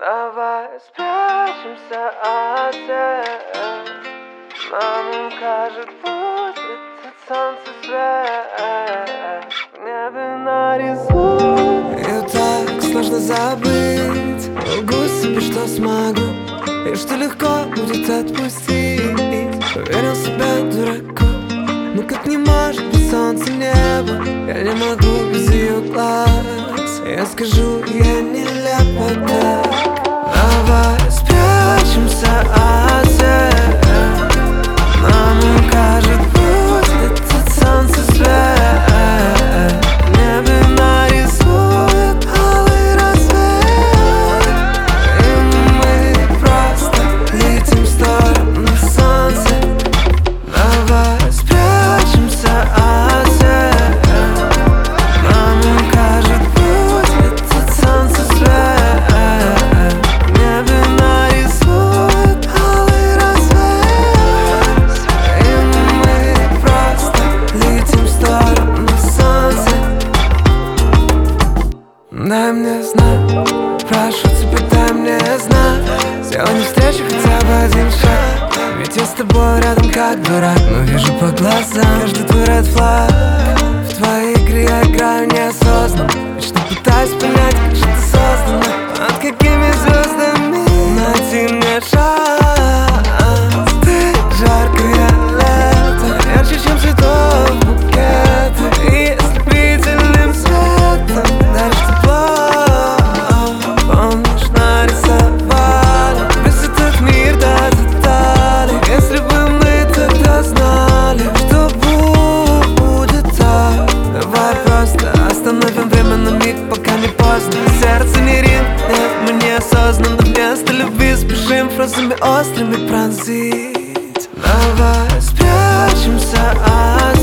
Давай спрячемся от всех. Нам укажет путь этот солнце свет. В небе нарисует. И так сложно забыть. Лгу себе, что смогу, и что легко будет отпустить. Поверил себя дураку. Ну как не может быть солнце небо? Я не могу без ее глаз. Я скажу, я нелепо так. Давай спрячемся от всех. Нам укажет путь этот солнце свет. Небо нарисует алый рассвет. И мы просто летим в сторону солнца. Давай спрячемся от всех. Нам укажет путь этот солнце свет. Небо нарисует алый рассвет. И мы просто летим в сторону солнца. Дай мне знак, прошу тебя, дай мне знак. Сегодня встречу хотя бы один шаг. Ведь я с тобой рядом как дурак, но вижу по глазам каждый твой red flag. В твоей игре я играю неосознанно. Вечно пытаюсь понять, как же ты создана. Над какими звездами найти мне шанс. Ты жаркое лето, ярче, чем цветов букеты. И ослепительным светом даришь тепло. Помнишь, нарисовали весь этот мир до деталей. Если бы мы тогда знали, что будет так. Давай просто остановим время на миг, пока не поздно. Сердце не ринг, нет, мы неосознанно вместо любви спешим фразами острыми пронзить. Давай спрячемся от